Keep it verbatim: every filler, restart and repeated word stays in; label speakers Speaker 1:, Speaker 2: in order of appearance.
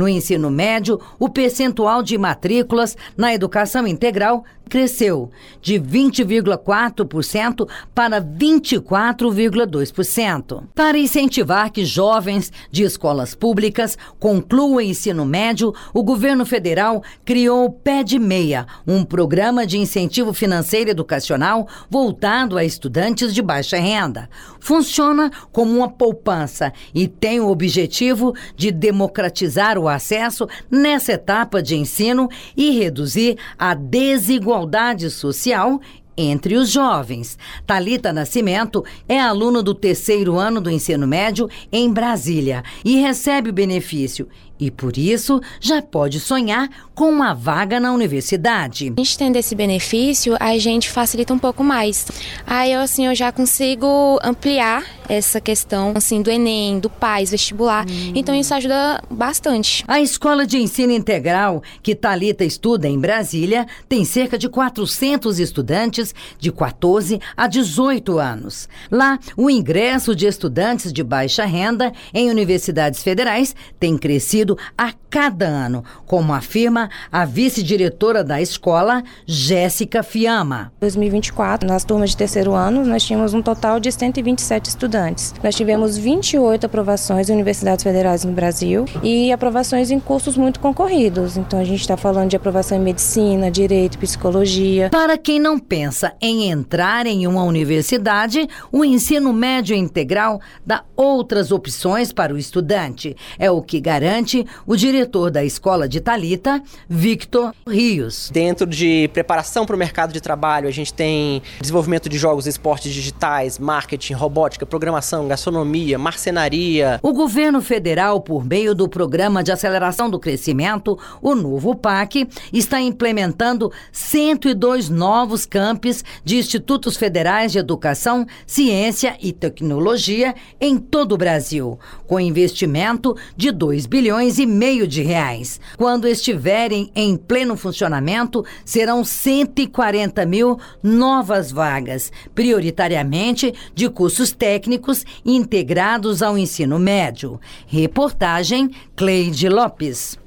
Speaker 1: No ensino médio, o percentual de matrículas na educação integral cresceu de vinte vírgula quatro por cento para vinte e quatro vírgula dois por cento. Para incentivar que jovens de escolas públicas concluam o ensino médio, o governo federal criou o Pé de Meia, um programa de incentivo financeiro educacional voltado a estudantes de baixa renda. Funciona como uma poupança e tem o objetivo de democratizar o acesso nessa etapa de ensino e reduzir a desigualdade social entre os jovens. Thalita Nascimento é aluna do terceiro ano do ensino médio em Brasília e recebe o benefício. E, por isso, já pode sonhar com uma vaga na universidade.
Speaker 2: A gente tendo esse benefício, a gente facilita um pouco mais. Aí, eu, assim, eu já consigo ampliar essa questão, assim, do Enem, do P A S, vestibular. Hum. Então, isso ajuda bastante.
Speaker 1: A Escola de Ensino Integral, que Thalita estuda em Brasília, tem cerca de quatrocentos estudantes de quatorze a dezoito anos. Lá, o ingresso de estudantes de baixa renda em universidades federais tem crescido a cada ano, como afirma a vice-diretora da escola, Jéssica Fiamma.
Speaker 3: Em dois mil e vinte e quatro, nas turmas de terceiro ano, nós tínhamos um total de cento e vinte e sete estudantes. Nós tivemos vinte e oito aprovações em universidades federais no Brasil e aprovações em cursos muito concorridos. Então, a gente está falando de aprovação em medicina, direito, psicologia.
Speaker 1: Para quem não pensa em entrar em uma universidade, o ensino médio integral dá outras opções para o estudante. É o que garante o diretor da escola de Thalita, Victor Rios.
Speaker 4: Dentro de preparação para o mercado de trabalho, a gente tem desenvolvimento de jogos e esportes digitais, marketing, robótica, programação, gastronomia, marcenaria.
Speaker 1: O governo federal, por meio do Programa de Aceleração do Crescimento, o novo P A C, está implementando cento e dois novos campos de institutos federais de educação, ciência e tecnologia em todo o Brasil, com investimento de dois bilhões e meio de reais. Quando estiverem em pleno funcionamento, serão cento e quarenta mil novas vagas, prioritariamente de cursos técnicos integrados ao ensino médio. Reportagem Cleide Lopes.